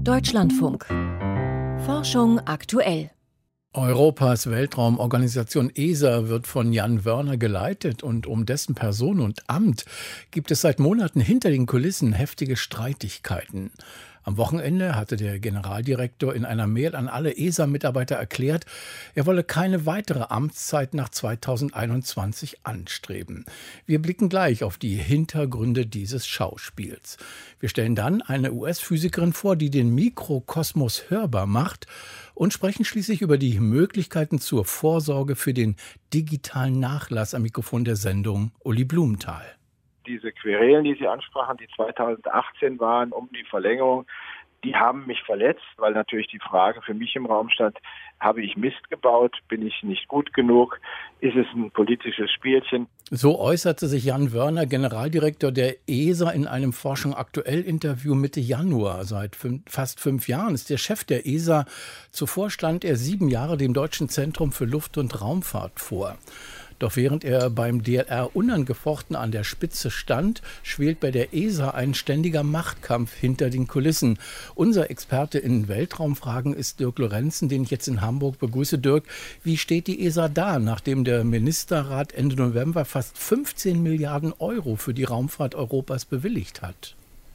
Deutschlandfunk. Forschung aktuell. Europas Weltraumorganisation ESA wird von Jan Wörner geleitet und um dessen Person und Amt gibt es seit Monaten hinter den Kulissen heftige Streitigkeiten. Am Wochenende hatte der Generaldirektor in einer Mail an alle ESA-Mitarbeiter erklärt, er wolle keine weitere Amtszeit nach 2021 anstreben. Wir blicken gleich auf die Hintergründe dieses Schauspiels. Wir stellen dann eine US-Physikerin vor, die den Mikrokosmos hörbar macht und sprechen schließlich über die Möglichkeiten zur Vorsorge für den digitalen Nachlass am Mikrofon der Sendung Uli Blumenthal. Diese Querelen, die Sie ansprachen, die 2018 waren um die Verlängerung, die haben mich verletzt, weil natürlich die Frage für mich im Raum stand, habe ich Mist gebaut, bin ich nicht gut genug, ist es ein politisches Spielchen? So äußerte sich Jan Wörner, Generaldirektor der ESA, in einem Forschung aktuell Interview Mitte Januar. Seit fast 5 Jahren ist der Chef der ESA. Zuvor stand er 7 Jahre dem Deutschen Zentrum für Luft- und Raumfahrt vor. Doch während er beim DLR unangefochten an der Spitze stand, schwelt bei der ESA ein ständiger Machtkampf hinter den Kulissen. Unser Experte in Weltraumfragen ist Dirk Lorenzen, den ich jetzt in Hamburg begrüße. Dirk, wie steht die ESA da, nachdem der Ministerrat Ende November fast 15 Milliarden Euro für die Raumfahrt Europas bewilligt hat?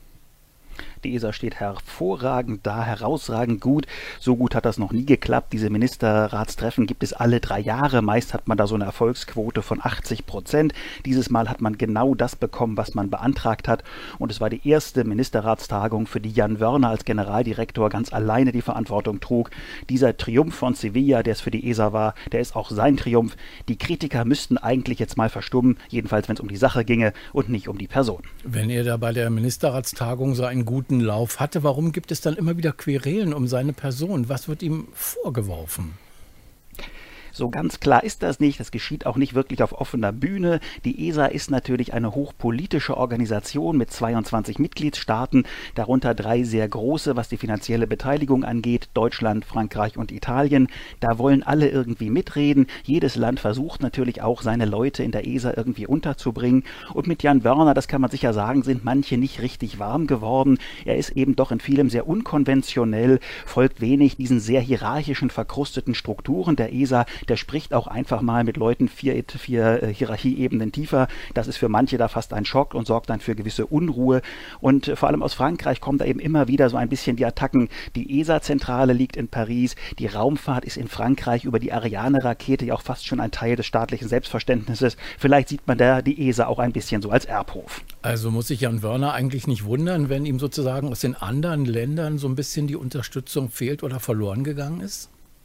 Die ESA steht hervorragend da, herausragend gut. So gut hat das noch nie geklappt. Diese Ministerratstreffen gibt es alle 3 Jahre. Meist hat man da so eine Erfolgsquote von 80%. Dieses Mal hat man genau das bekommen, was man beantragt hat. Und es war die erste Ministerratstagung, für die Jan Wörner als Generaldirektor ganz alleine die Verantwortung trug. Dieser Triumph von Sevilla, der es für die ESA war, der ist auch sein Triumph. Die Kritiker müssten eigentlich jetzt mal verstummen, jedenfalls wenn es um die Sache ginge und nicht um die Person. Wenn er da bei der Ministerratstagung so einen guten Lauf hatte, warum gibt es dann immer wieder Querelen um seine Person? Was wird ihm vorgeworfen? So ganz klar ist das nicht. Das geschieht auch nicht wirklich auf offener Bühne. Die ESA ist natürlich eine hochpolitische Organisation mit 22 Mitgliedstaaten, darunter 3 sehr große, was die finanzielle Beteiligung angeht, Deutschland, Frankreich und Italien. Da wollen alle irgendwie mitreden. Jedes Land versucht natürlich auch, seine Leute in der ESA irgendwie unterzubringen. Und mit Jan Wörner, das kann man sicher sagen, sind manche nicht richtig warm geworden. Er ist eben doch in vielem sehr unkonventionell, folgt wenig diesen sehr hierarchischen, verkrusteten Strukturen der ESA. Der spricht auch einfach mal mit Leuten 4 Hierarchieebenen tiefer. Das ist für manche da fast ein Schock und sorgt dann für gewisse Unruhe. Und vor allem aus Frankreich kommt da eben immer wieder so ein bisschen die Attacken. Die ESA-Zentrale liegt in Paris, die Raumfahrt ist in Frankreich über die Ariane-Rakete ja auch fast schon ein Teil des staatlichen Selbstverständnisses. Vielleicht sieht man da die ESA auch ein bisschen so als Erbhof. Also muss sich Jan Wörner eigentlich nicht wundern, wenn ihm sozusagen aus den anderen Ländern so ein bisschen die Unterstützung fehlt oder verloren gegangen ist?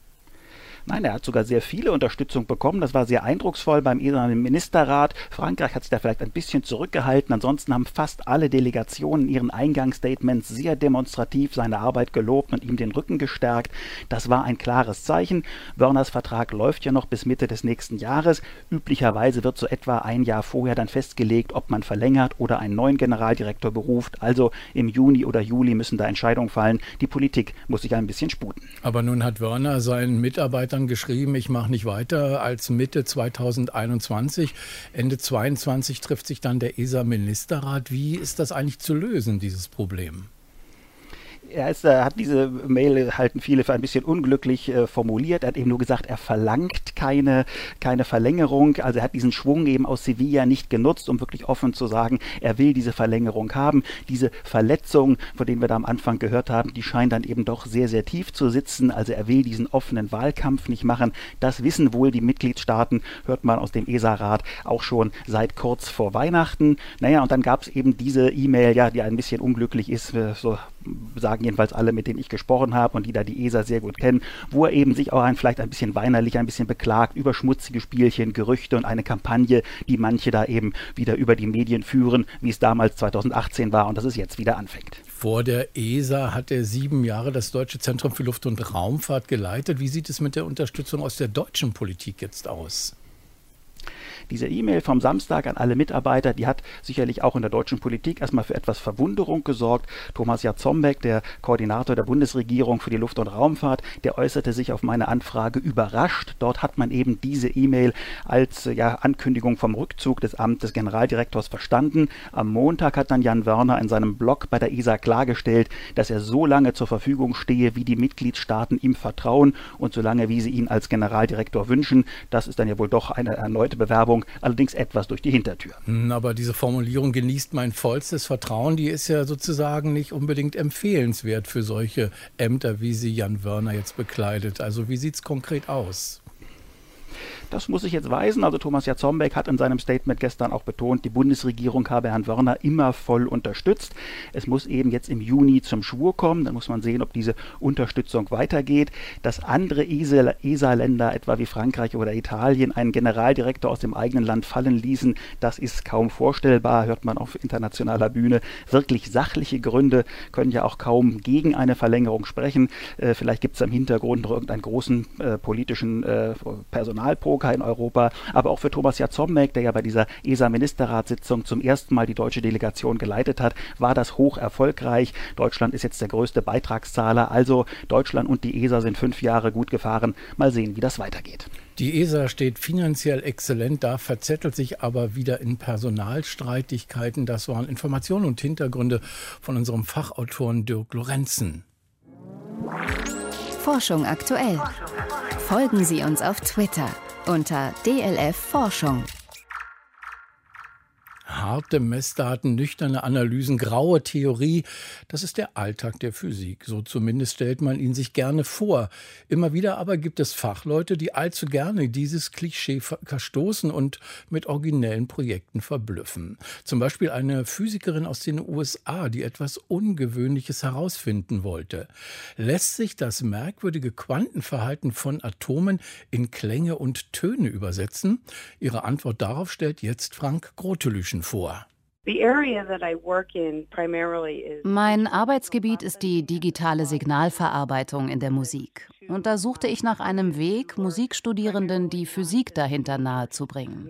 Nein, er hat sogar sehr viele Unterstützung bekommen. Das war sehr eindrucksvoll beim ESA-Ministerrat. Frankreich hat sich da vielleicht ein bisschen zurückgehalten. Ansonsten haben fast alle Delegationen in ihren Eingangsstatements sehr demonstrativ seine Arbeit gelobt und ihm den Rücken gestärkt. Das war ein klares Zeichen. Wörners Vertrag läuft ja noch bis Mitte des nächsten Jahres. Üblicherweise wird so etwa ein Jahr vorher dann festgelegt, ob man verlängert oder einen neuen Generaldirektor beruft. Also im Juni oder Juli müssen da Entscheidungen fallen. Die Politik muss sich ein bisschen sputen. Aber nun hat Wörner seinen Mitarbeitern geschrieben, ich mache nicht weiter als Mitte 2021. Ende 2022 trifft sich dann der ESA-Ministerrat. Wie ist das eigentlich zu lösen, dieses Problem? Er hat diese Mail, halten viele für ein bisschen unglücklich formuliert. Er hat eben nur gesagt, er verlangt keine Verlängerung. Also er hat diesen Schwung eben aus Sevilla nicht genutzt, um wirklich offen zu sagen, er will diese Verlängerung haben. Diese Verletzung, von denen wir da am Anfang gehört haben, die scheint dann eben doch sehr, sehr tief zu sitzen. Also er will diesen offenen Wahlkampf nicht machen. Das wissen wohl die Mitgliedstaaten, hört man aus dem ESA-Rat auch schon seit kurz vor Weihnachten. Naja, und dann gab es eben diese E-Mail, ja, die ein bisschen unglücklich ist, so sagen jedenfalls alle, mit denen ich gesprochen habe und die da die ESA sehr gut kennen, wo er eben sich auch vielleicht ein bisschen weinerlich, ein bisschen beklagt über schmutzige Spielchen, Gerüchte und eine Kampagne, die manche da eben wieder über die Medien führen, wie es damals 2018 war und dass es jetzt wieder anfängt. Vor der ESA hat er 7 Jahre das Deutsche Zentrum für Luft- und Raumfahrt geleitet. Wie sieht es mit der Unterstützung aus der deutschen Politik jetzt aus? Diese E-Mail vom Samstag an alle Mitarbeiter, die hat sicherlich auch in der deutschen Politik erstmal für etwas Verwunderung gesorgt. Thomas Jarzombeck, der Koordinator der Bundesregierung für die Luft- und Raumfahrt, der äußerte sich auf meine Anfrage überrascht. Dort hat man eben diese E-Mail als Ankündigung vom Rückzug des Amts des Generaldirektors verstanden. Am Montag hat dann Jan Wörner in seinem Blog bei der ESA klargestellt, dass er so lange zur Verfügung stehe, wie die Mitgliedstaaten ihm vertrauen und so lange, wie sie ihn als Generaldirektor wünschen. Das ist dann ja wohl doch eine erneute Bewerbung, allerdings etwas durch die Hintertür. Aber diese Formulierung genießt mein vollstes Vertrauen, die ist ja sozusagen nicht unbedingt empfehlenswert für solche Ämter, wie sie Jan Wörner jetzt bekleidet. Also wie sieht es konkret aus? Das muss ich jetzt weisen. Also Thomas Jarzombeck hat in seinem Statement gestern auch betont, die Bundesregierung habe Herrn Wörner immer voll unterstützt. Es muss eben jetzt im Juni zum Schwur kommen. Dann muss man sehen, ob diese Unterstützung weitergeht. Dass andere ESA-Länder, etwa wie Frankreich oder Italien, einen Generaldirektor aus dem eigenen Land fallen ließen, das ist kaum vorstellbar, hört man auf internationaler Bühne. Wirklich sachliche Gründe können ja auch kaum gegen eine Verlängerung sprechen. Vielleicht gibt es im Hintergrund noch irgendeinen großen politischen Personalprogramm in Europa, aber auch für Thomas Jarzombeck, der ja bei dieser ESA-Ministerratssitzung zum ersten Mal die deutsche Delegation geleitet hat, war das hoch erfolgreich. Deutschland ist jetzt der größte Beitragszahler, also Deutschland und die ESA sind 5 Jahre gut gefahren. Mal sehen, wie das weitergeht. Die ESA steht finanziell exzellent da, verzettelt sich aber wieder in Personalstreitigkeiten. Das waren Informationen und Hintergründe von unserem Fachautoren Dirk Lorenzen. Forschung aktuell. Folgen Sie uns auf Twitter unter DLF Forschung. Harte Messdaten, nüchterne Analysen, graue Theorie, das ist der Alltag der Physik. So zumindest stellt man ihn sich gerne vor. Immer wieder aber gibt es Fachleute, die allzu gerne dieses Klischee verstoßen und mit originellen Projekten verblüffen. Zum Beispiel eine Physikerin aus den USA, die etwas Ungewöhnliches herausfinden wollte. Lässt sich das merkwürdige Quantenverhalten von Atomen in Klänge und Töne übersetzen? Ihre Antwort darauf stellt jetzt Frank Grotelüschen vor. Mein Arbeitsgebiet ist die digitale Signalverarbeitung in der Musik. Und da suchte ich nach einem Weg, Musikstudierenden die Physik dahinter nahezubringen.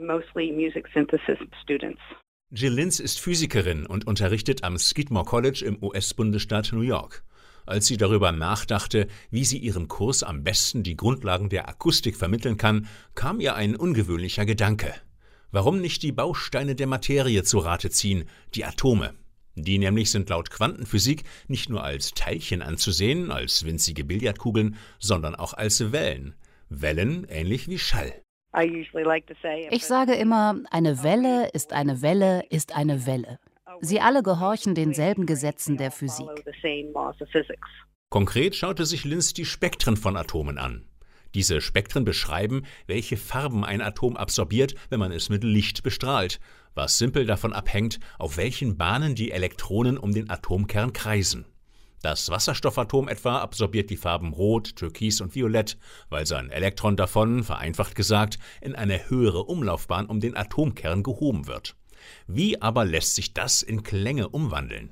Jill Linz ist Physikerin und unterrichtet am Skidmore College im US-Bundesstaat New York. Als sie darüber nachdachte, wie sie ihrem Kurs am besten die Grundlagen der Akustik vermitteln kann, kam ihr ein ungewöhnlicher Gedanke. Warum nicht die Bausteine der Materie zu Rate ziehen, die Atome? Die nämlich sind laut Quantenphysik nicht nur als Teilchen anzusehen, als winzige Billardkugeln, sondern auch als Wellen. Wellen ähnlich wie Schall. Ich sage immer, eine Welle ist eine Welle ist eine Welle. Sie alle gehorchen denselben Gesetzen der Physik. Konkret schaute sich Linz die Spektren von Atomen an. Diese Spektren beschreiben, welche Farben ein Atom absorbiert, wenn man es mit Licht bestrahlt, was simpel davon abhängt, auf welchen Bahnen die Elektronen um den Atomkern kreisen. Das Wasserstoffatom etwa absorbiert die Farben Rot, Türkis und Violett, weil sein Elektron davon, vereinfacht gesagt, in eine höhere Umlaufbahn um den Atomkern gehoben wird. Wie aber lässt sich das in Klänge umwandeln?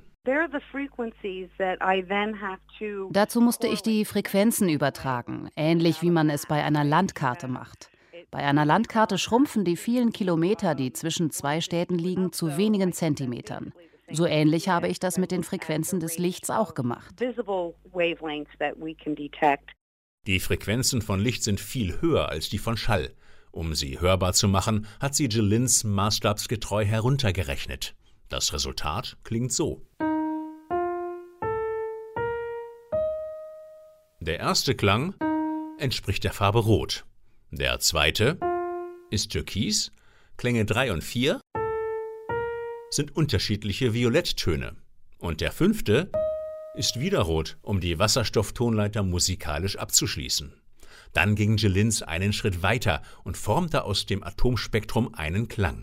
Dazu musste ich die Frequenzen übertragen, ähnlich wie man es bei einer Landkarte macht. Bei einer Landkarte schrumpfen die vielen Kilometer, die zwischen 2 Städten liegen, zu wenigen Zentimetern. So ähnlich habe ich das mit den Frequenzen des Lichts auch gemacht. Die Frequenzen von Licht sind viel höher als die von Schall. Um sie hörbar zu machen, hat sie Jill Linz maßstabsgetreu heruntergerechnet. Das Resultat klingt so. Der erste Klang entspricht der Farbe Rot. Der zweite ist Türkis. Klänge 3 und 4 sind unterschiedliche Violetttöne. Und der 5. ist wieder Rot, um die Wasserstofftonleiter musikalisch abzuschließen. Dann ging Jill Linz einen Schritt weiter und formte aus dem Atomspektrum einen Klang.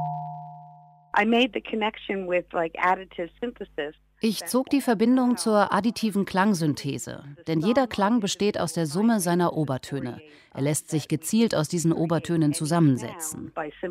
Ich zog die Verbindung zur additiven Klangsynthese, denn jeder Klang besteht aus der Summe seiner Obertöne. Er lässt sich gezielt aus diesen Obertönen zusammensetzen.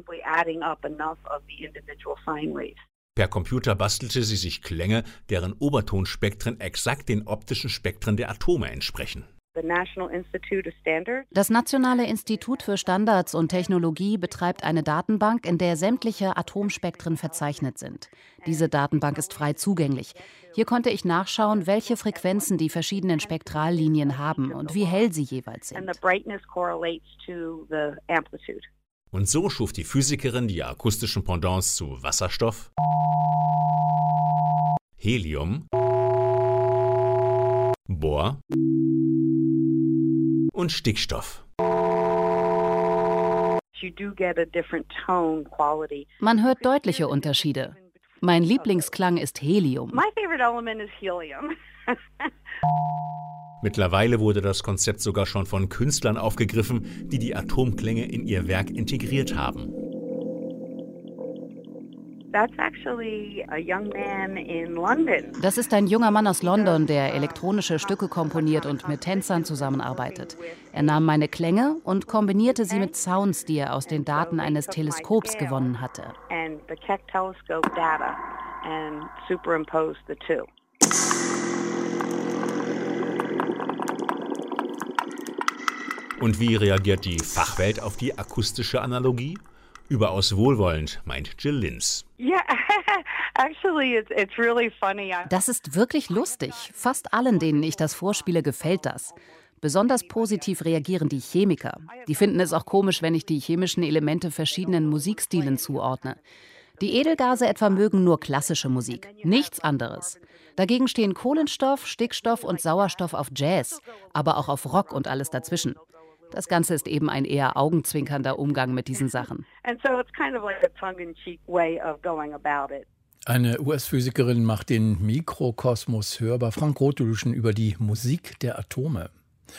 Per Computer bastelte sie sich Klänge, deren Obertonspektren exakt den optischen Spektren der Atome entsprechen. Das Nationale Institut für Standards und Technologie betreibt eine Datenbank, in der sämtliche Atomspektren verzeichnet sind. Diese Datenbank ist frei zugänglich. Hier konnte ich nachschauen, welche Frequenzen die verschiedenen Spektrallinien haben und wie hell sie jeweils sind. Und so schuf die Physikerin die akustischen Pendants zu Wasserstoff, Helium, Bohr und Stickstoff. Man hört deutliche Unterschiede. Mein Lieblingsklang ist Helium. Mittlerweile wurde das Konzept sogar schon von Künstlern aufgegriffen, die die Atomklänge in ihr Werk integriert haben. Das ist ein junger Mann aus London, der elektronische Stücke komponiert und mit Tänzern zusammenarbeitet. Er nahm meine Klänge und kombinierte sie mit Sounds, die er aus den Daten eines Teleskops gewonnen hatte. Und wie reagiert die Fachwelt auf die akustische Analogie? Überaus wohlwollend, meint Jill Linz. Das ist wirklich lustig. Fast allen, denen ich das vorspiele, gefällt das. Besonders positiv reagieren die Chemiker. Die finden es auch komisch, wenn ich die chemischen Elemente verschiedenen Musikstilen zuordne. Die Edelgase etwa mögen nur klassische Musik, nichts anderes. Dagegen stehen Kohlenstoff, Stickstoff und Sauerstoff auf Jazz, aber auch auf Rock und alles dazwischen. Das Ganze ist eben ein eher augenzwinkernder Umgang mit diesen Sachen. Eine US-Physikerin macht den Mikrokosmos hörbar. Frank Rothluschen über die Musik der Atome.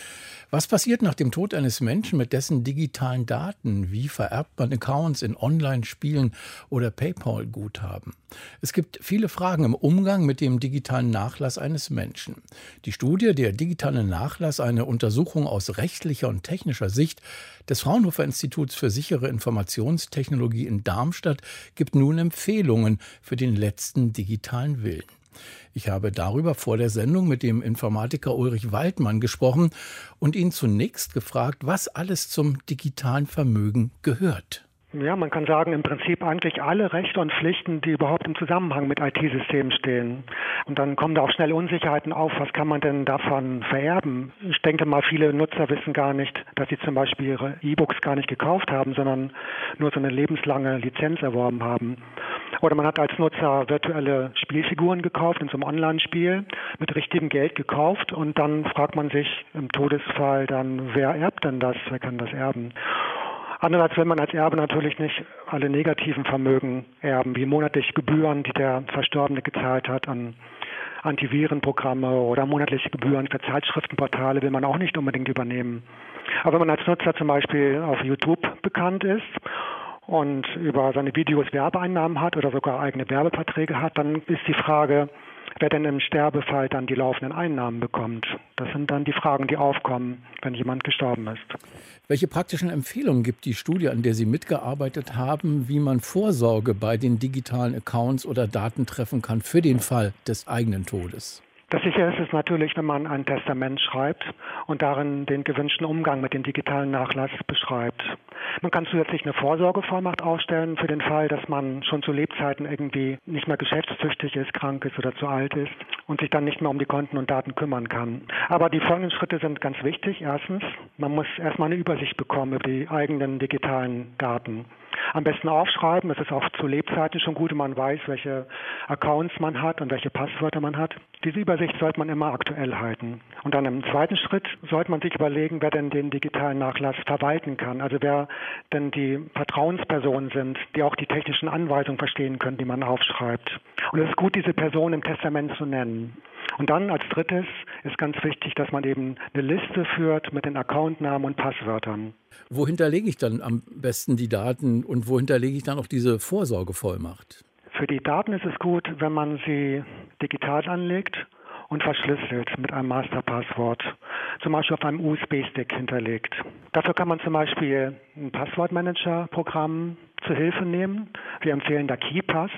Was passiert nach dem Tod eines Menschen mit dessen digitalen Daten? Wie vererbt man Accounts in Online-Spielen oder PayPal-Guthaben? Es gibt viele Fragen im Umgang mit dem digitalen Nachlass eines Menschen. Die Studie Der digitale Nachlass, eine Untersuchung aus rechtlicher und technischer Sicht des Fraunhofer Instituts für sichere Informationstechnologie in Darmstadt, gibt nun Empfehlungen für den letzten digitalen Willen. Ich habe darüber vor der Sendung mit dem Informatiker Ulrich Waldmann gesprochen und ihn zunächst gefragt, was alles zum digitalen Vermögen gehört. Ja, man kann sagen, im Prinzip eigentlich alle Rechte und Pflichten, die überhaupt im Zusammenhang mit IT-Systemen stehen. Und dann kommen da auch schnell Unsicherheiten auf, was kann man denn davon vererben? Ich denke mal, viele Nutzer wissen gar nicht, dass sie zum Beispiel ihre E-Books gar nicht gekauft haben, sondern nur so eine lebenslange Lizenz erworben haben. Oder man hat als Nutzer virtuelle Spielfiguren gekauft in so einem Online-Spiel, mit richtigem Geld gekauft und dann fragt man sich im Todesfall dann, wer erbt denn das, wer kann das erben? Andererseits will man als Erbe natürlich nicht alle negativen Vermögen erben, wie monatliche Gebühren, die der Verstorbene gezahlt hat an Antivirenprogramme oder monatliche Gebühren für Zeitschriftenportale will man auch nicht unbedingt übernehmen. Aber wenn man als Nutzer zum Beispiel auf YouTube bekannt ist und über seine Videos Werbeeinnahmen hat oder sogar eigene Werbeverträge hat, dann ist die Frage, wer denn im Sterbefall dann die laufenden Einnahmen bekommt. Das sind dann die Fragen, die aufkommen, wenn jemand gestorben ist. Welche praktischen Empfehlungen gibt die Studie, an der Sie mitgearbeitet haben, wie man Vorsorge bei den digitalen Accounts oder Daten treffen kann für den Fall des eigenen Todes? Das Sicherste ist natürlich, wenn man ein Testament schreibt und darin den gewünschten Umgang mit dem digitalen Nachlass beschreibt. Man kann zusätzlich eine Vorsorgevollmacht aufstellen für den Fall, dass man schon zu Lebzeiten irgendwie nicht mehr geschäftstüchtig ist, krank ist oder zu alt ist und sich dann nicht mehr um die Konten und Daten kümmern kann. Aber die folgenden Schritte sind ganz wichtig. Erstens, man muss erstmal eine Übersicht bekommen über die eigenen digitalen Daten. Am besten aufschreiben, es ist auch zu Lebzeiten schon gut, wenn man weiß, welche Accounts man hat und welche Passwörter man hat. Diese Übersicht sollte man immer aktuell halten. Und dann im zweiten Schritt sollte man sich überlegen, wer denn den digitalen Nachlass verwalten kann. Also wer denn die Vertrauenspersonen sind, die auch die technischen Anweisungen verstehen können, die man aufschreibt. Und es ist gut, diese Person im Testament zu nennen. Und dann als drittes ist ganz wichtig, dass man eben eine Liste führt mit den Accountnamen und Passwörtern. Wo hinterlege ich dann am besten die Daten und wo hinterlege ich dann auch diese Vorsorgevollmacht? Für die Daten ist es gut, wenn man sie digital anlegt und verschlüsselt mit einem Masterpasswort, zum Beispiel auf einem USB-Stick hinterlegt. Dafür kann man zum Beispiel ein Passwortmanager-Programm zur Hilfe nehmen. Wir empfehlen da KeePass.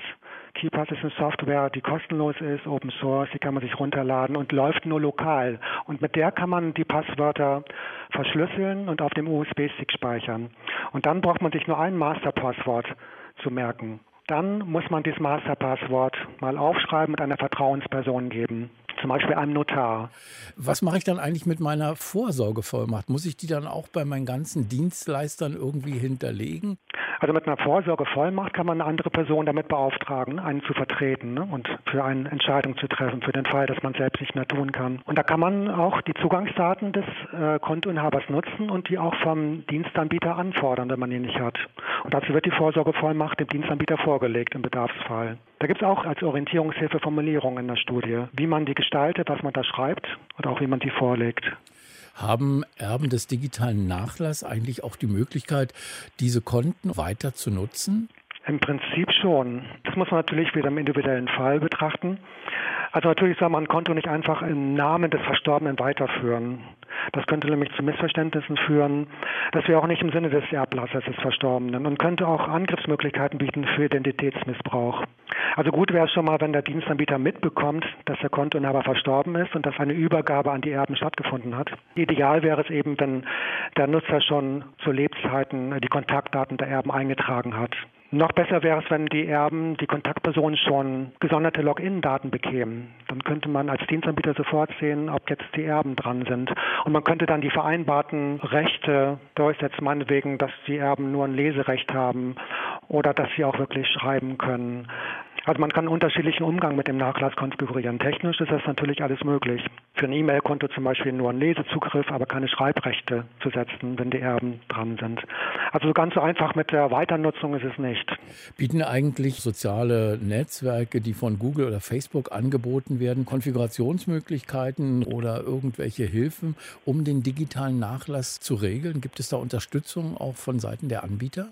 KeePass ist eine Software, die kostenlos ist, Open Source, die kann man sich runterladen und läuft nur lokal. Und mit der kann man die Passwörter verschlüsseln und auf dem USB-Stick speichern. Und dann braucht man sich nur ein Masterpasswort zu merken. Dann muss man dieses Masterpasswort mal aufschreiben und einer Vertrauensperson geben. Zum Beispiel einem Notar. Was mache ich dann eigentlich mit meiner Vorsorgevollmacht? Muss ich die dann auch bei meinen ganzen Dienstleistern irgendwie hinterlegen? Also mit einer Vorsorgevollmacht kann man eine andere Person damit beauftragen, einen zu vertreten, ne, und für eine Entscheidung zu treffen, für den Fall, dass man selbst nicht mehr tun kann. Und da kann man auch die Zugangsdaten des Kontoinhabers nutzen und die auch vom Dienstanbieter anfordern, wenn man die nicht hat. Und dazu wird die Vorsorgevollmacht dem Dienstanbieter vorgelegt im Bedarfsfall. Da gibt es auch als Orientierungshilfe Formulierungen in der Studie, wie man die gestaltet, was man da schreibt und auch wie man die vorlegt. Haben Erben des digitalen Nachlasses eigentlich auch die Möglichkeit, diese Konten weiter zu nutzen? Im Prinzip schon. Das muss man natürlich wieder im individuellen Fall betrachten. Also natürlich soll man ein Konto nicht einfach im Namen des Verstorbenen weiterführen. Das könnte nämlich zu Missverständnissen führen. Das wäre auch nicht im Sinne des Erblassers des Verstorbenen und könnte auch Angriffsmöglichkeiten bieten für Identitätsmissbrauch. Also gut wäre es schon mal, wenn der Dienstanbieter mitbekommt, dass der Kontoinhaber verstorben ist und dass eine Übergabe an die Erben stattgefunden hat. Ideal wäre es eben, wenn der Nutzer schon zu Lebzeiten die Kontaktdaten der Erben eingetragen hat. Noch besser wäre es, wenn die Erben, die Kontaktpersonen schon gesonderte Login-Daten bekämen. Dann könnte man als Dienstanbieter sofort sehen, ob jetzt die Erben dran sind. Und man könnte dann die vereinbarten Rechte durchsetzen, meinetwegen, dass die Erben nur ein Leserecht haben oder dass sie auch wirklich schreiben können. Also man kann einen unterschiedlichen Umgang mit dem Nachlass konfigurieren. Technisch ist das natürlich alles möglich. Für ein E-Mail-Konto zum Beispiel nur einen Lesezugriff, aber keine Schreibrechte zu setzen, wenn die Erben dran sind. Also ganz so einfach mit der Weiternutzung ist es nicht. Bieten eigentlich soziale Netzwerke, die von Google oder Facebook angeboten werden, Konfigurationsmöglichkeiten oder irgendwelche Hilfen, um den digitalen Nachlass zu regeln? Gibt es da Unterstützung auch von Seiten der Anbieter?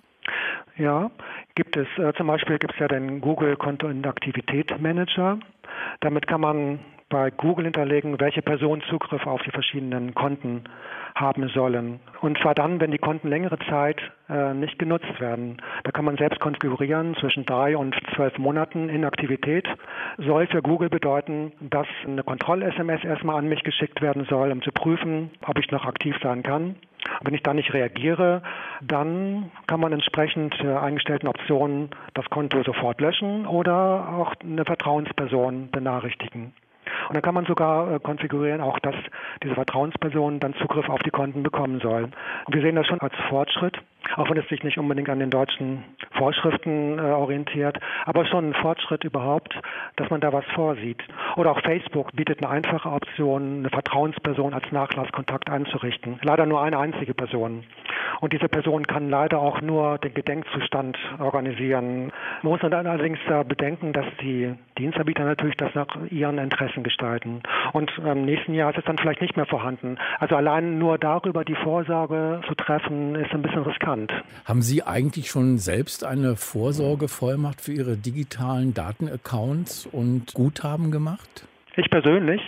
Ja, gibt es. Zum Beispiel gibt es ja den Google Konto-Inaktivität-Manager. Damit kann man bei Google hinterlegen, welche Personen Zugriff auf die verschiedenen Konten haben sollen. Und zwar dann, wenn die Konten längere Zeit nicht genutzt werden. Da kann man selbst konfigurieren, zwischen 3 und 12 Monaten Inaktivität soll für Google bedeuten, dass eine Kontroll-SMS erstmal an mich geschickt werden soll, um zu prüfen, ob ich noch aktiv sein kann. Wenn ich da nicht reagiere, dann kann man entsprechend eingestellten Optionen das Konto sofort löschen oder auch eine Vertrauensperson benachrichtigen. Und dann kann man sogar konfigurieren, auch dass diese Vertrauensperson dann Zugriff auf die Konten bekommen soll. Und wir sehen das schon als Fortschritt, auch wenn es sich nicht unbedingt an den deutschen Vorschriften orientiert, aber schon ein Fortschritt überhaupt, dass man da was vorsieht. Oder auch Facebook bietet eine einfache Option, eine Vertrauensperson als Nachlasskontakt einzurichten. Leider nur eine einzige Person. Und diese Person kann leider auch nur den Gedenkzustand organisieren. Man muss dann allerdings bedenken, dass die Dienstanbieter natürlich das nach ihren Interessen gestalten. Und im nächsten Jahr ist es dann vielleicht nicht mehr vorhanden. Also allein nur darüber die Vorsorge zu treffen, ist ein bisschen riskant. Haben Sie eigentlich schon selbst eine Vorsorgevollmacht für Ihre digitalen Datenaccounts und Guthaben gemacht? Ich persönlich?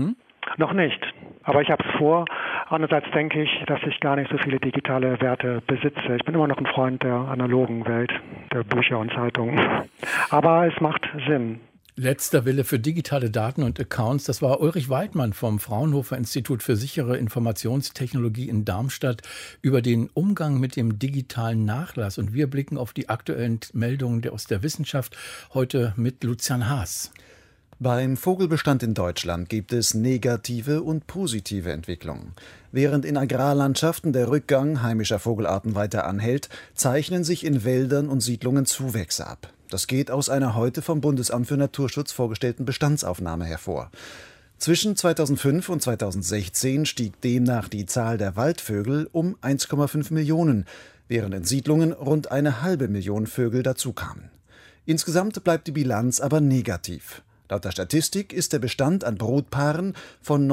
Noch nicht. Aber ich habe es vor. Andererseits denke ich, dass ich gar nicht so viele digitale Werte besitze. Ich bin immer noch ein Freund der analogen Welt, der Bücher und Zeitungen. Aber es macht Sinn. Letzter Wille für digitale Daten und Accounts, das war Ulrich Weidmann vom Fraunhofer Institut für sichere Informationstechnologie in Darmstadt über den Umgang mit dem digitalen Nachlass. Und wir blicken auf die aktuellen Meldungen aus der Wissenschaft, heute mit Lucian Haas. Beim Vogelbestand in Deutschland gibt es negative und positive Entwicklungen. Während in Agrarlandschaften der Rückgang heimischer Vogelarten weiter anhält, zeichnen sich in Wäldern und Siedlungen Zuwächse ab. Das geht aus einer heute vom Bundesamt für Naturschutz vorgestellten Bestandsaufnahme hervor. Zwischen 2005 und 2016 stieg demnach die Zahl der Waldvögel um 1,5 Millionen, während in Siedlungen rund 500.000 Vögel dazukamen. Insgesamt bleibt die Bilanz aber negativ. Laut der Statistik ist der Bestand an Brutpaaren von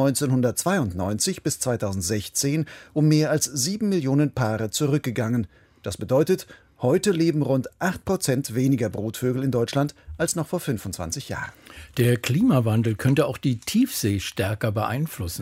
1992 bis 2016 um mehr als 7 Millionen Paare zurückgegangen. Das bedeutet, heute leben rund 8% weniger Brutvögel in Deutschland als noch vor 25 Jahren. Der Klimawandel könnte auch die Tiefsee stärker beeinflussen.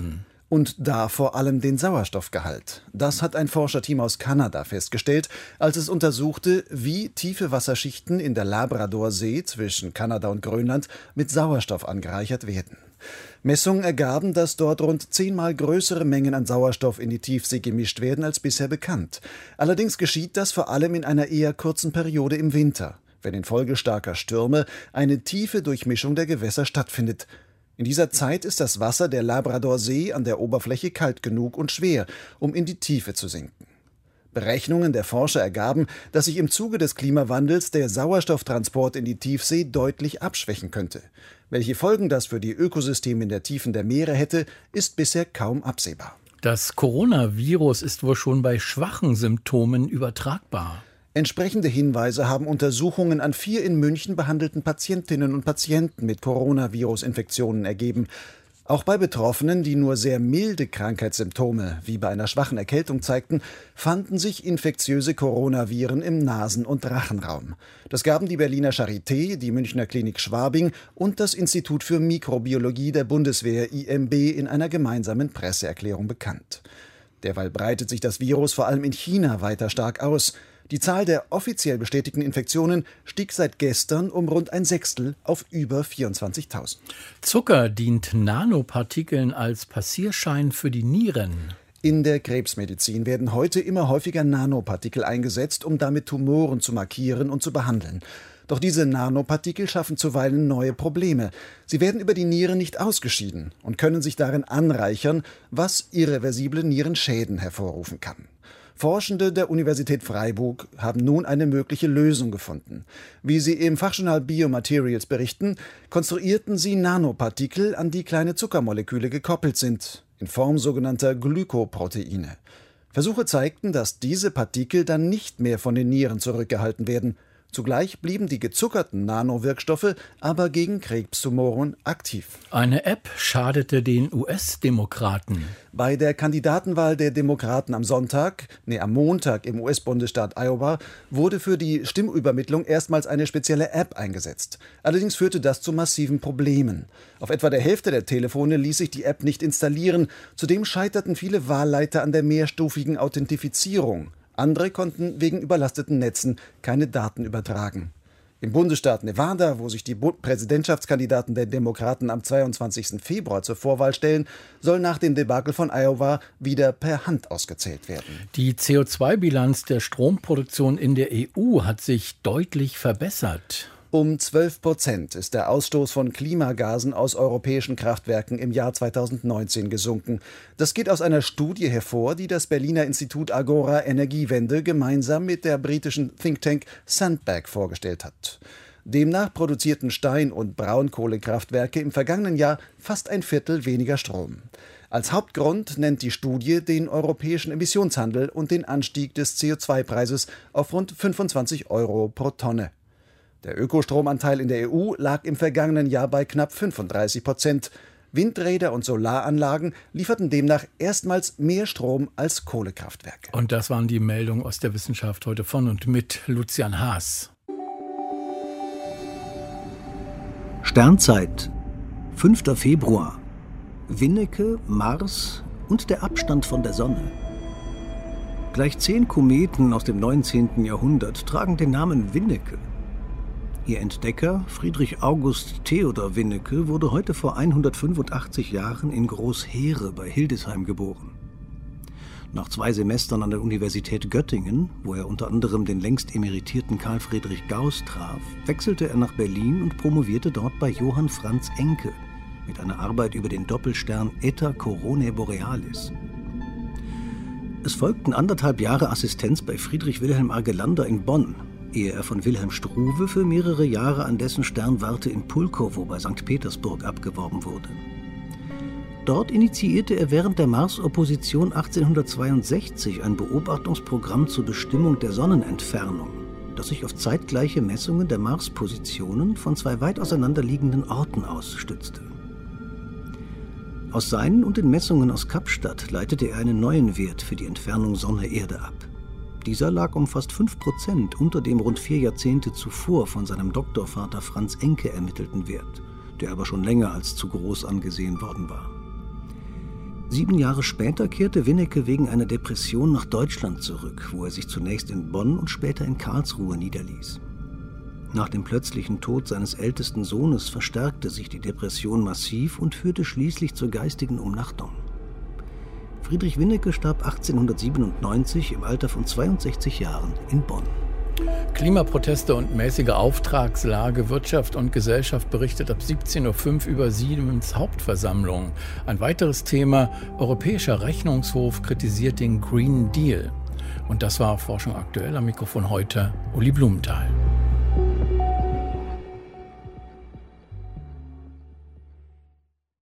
Und da vor allem den Sauerstoffgehalt. Das hat ein Forscherteam aus Kanada festgestellt, als es untersuchte, wie tiefe Wasserschichten in der Labradorsee zwischen Kanada und Grönland mit Sauerstoff angereichert werden. Messungen ergaben, dass dort rund 10-mal größere Mengen an Sauerstoff in die Tiefsee gemischt werden als bisher bekannt. Allerdings geschieht das vor allem in einer eher kurzen Periode im Winter, wenn infolge starker Stürme eine tiefe Durchmischung der Gewässer stattfindet. In dieser Zeit ist das Wasser der Labradorsee an der Oberfläche kalt genug und schwer, um in die Tiefe zu sinken. Berechnungen der Forscher ergaben, dass sich im Zuge des Klimawandels der Sauerstofftransport in die Tiefsee deutlich abschwächen könnte. Welche Folgen das für die Ökosysteme in der Tiefen der Meere hätte, ist bisher kaum absehbar. Das Coronavirus ist wohl schon bei schwachen Symptomen übertragbar. Entsprechende Hinweise haben Untersuchungen an 4 in München behandelten Patientinnen und Patienten mit Coronavirus-Infektionen ergeben. Auch bei Betroffenen, die nur sehr milde Krankheitssymptome wie bei einer schwachen Erkältung zeigten, fanden sich infektiöse Coronaviren im Nasen- und Rachenraum. Das gaben die Berliner Charité, die Münchner Klinik Schwabing und das Institut für Mikrobiologie der Bundeswehr IMB in einer gemeinsamen Presseerklärung bekannt. Derweil breitet sich das Virus vor allem in China weiter stark aus. Die Zahl der offiziell bestätigten Infektionen stieg seit gestern um rund ein Sechstel auf über 24.000. Zucker dient Nanopartikeln als Passierschein für die Nieren. In der Krebsmedizin werden heute immer häufiger Nanopartikel eingesetzt, um damit Tumoren zu markieren und zu behandeln. Doch diese Nanopartikel schaffen zuweilen neue Probleme. Sie werden über die Niere nicht ausgeschieden und können sich darin anreichern, was irreversible Nierenschäden hervorrufen kann. Forschende der Universität Freiburg haben nun eine mögliche Lösung gefunden. Wie sie im Fachjournal Biomaterials berichten, konstruierten sie Nanopartikel, an die kleine Zuckermoleküle gekoppelt sind, in Form sogenannter Glykoproteine. Versuche zeigten, dass diese Partikel dann nicht mehr von den Nieren zurückgehalten werden. Zugleich blieben die gezuckerten Nanowirkstoffe aber gegen Krebstumoren aktiv. Eine App schadete den US-Demokraten. Bei der Kandidatenwahl der Demokraten am Montag im US-Bundesstaat Iowa wurde für die Stimmübermittlung erstmals eine spezielle App eingesetzt. Allerdings führte das zu massiven Problemen. Auf etwa der Hälfte der Telefone ließ sich die App nicht installieren. Zudem scheiterten viele Wahlleiter an der mehrstufigen Authentifizierung. Andere konnten wegen überlasteten Netzen keine Daten übertragen. Im Bundesstaat Nevada, wo sich die Präsidentschaftskandidaten der Demokraten am 22. Februar zur Vorwahl stellen, soll nach dem Debakel von Iowa wieder per Hand ausgezählt werden. Die CO2-Bilanz der Stromproduktion in der EU hat sich deutlich verbessert. Um 12% ist der Ausstoß von Klimagasen aus europäischen Kraftwerken im Jahr 2019 gesunken. Das geht aus einer Studie hervor, die das Berliner Institut Agora Energiewende gemeinsam mit der britischen Thinktank Sandbag vorgestellt hat. Demnach produzierten Stein- und Braunkohlekraftwerke im vergangenen Jahr fast ein Viertel weniger Strom. Als Hauptgrund nennt die Studie den europäischen Emissionshandel und den Anstieg des CO2-Preises auf rund 25 € pro Tonne. Der Ökostromanteil in der EU lag im vergangenen Jahr bei knapp 35%. Windräder und Solaranlagen lieferten demnach erstmals mehr Strom als Kohlekraftwerke. Und das waren die Meldungen aus der Wissenschaft heute von und mit Lucian Haas. Sternzeit, 5. Februar. Winnecke, Mars und der Abstand von der Sonne. Gleich 10 Kometen aus dem 19. Jahrhundert tragen den Namen Winnecke. Ihr Entdecker, Friedrich August Theodor Winnecke, wurde heute vor 185 Jahren in Großheere bei Hildesheim geboren. Nach 2 Semestern an der Universität Göttingen, wo er unter anderem den längst emeritierten Carl Friedrich Gauss traf, wechselte er nach Berlin und promovierte dort bei Johann Franz Encke mit einer Arbeit über den Doppelstern Eta Coronae Borealis. Es folgten 1,5 Jahre Assistenz bei Friedrich Wilhelm Argelander in Bonn, ehe er von Wilhelm Struve für mehrere Jahre an dessen Sternwarte in Pulkowo bei St. Petersburg abgeworben wurde. Dort initiierte er während der Mars-Opposition 1862 ein Beobachtungsprogramm zur Bestimmung der Sonnenentfernung, das sich auf zeitgleiche Messungen der Mars-Positionen von 2 weit auseinanderliegenden Orten ausstützte. Aus seinen und den Messungen aus Kapstadt leitete er einen neuen Wert für die Entfernung Sonne-Erde ab. Dieser lag um fast 5% unter dem rund 4 Jahrzehnte zuvor von seinem Doktorvater Franz Encke ermittelten Wert, der aber schon länger als zu groß angesehen worden war. 7 Jahre später kehrte Winnecke wegen einer Depression nach Deutschland zurück, wo er sich zunächst in Bonn und später in Karlsruhe niederließ. Nach dem plötzlichen Tod seines ältesten Sohnes verstärkte sich die Depression massiv und führte schließlich zur geistigen Umnachtung. Friedrich Winnecke starb 1897 im Alter von 62 Jahren in Bonn. Klimaproteste und mäßige Auftragslage, Wirtschaft und Gesellschaft berichtet ab 17.05 Uhr über Siemens Hauptversammlung. Ein weiteres Thema: Europäischer Rechnungshof kritisiert den Green Deal. Und das war Forschung aktuell. Am Mikrofon heute Uli Blumenthal.